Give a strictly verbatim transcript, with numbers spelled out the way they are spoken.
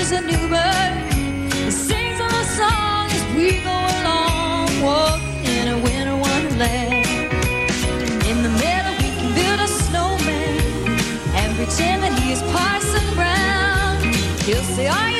he's a new bird. He sings a song as we go along, walking in a winter wonderland. In the middle we can build a snowman and pretend that he is Parson Brown. He'll say, "Are you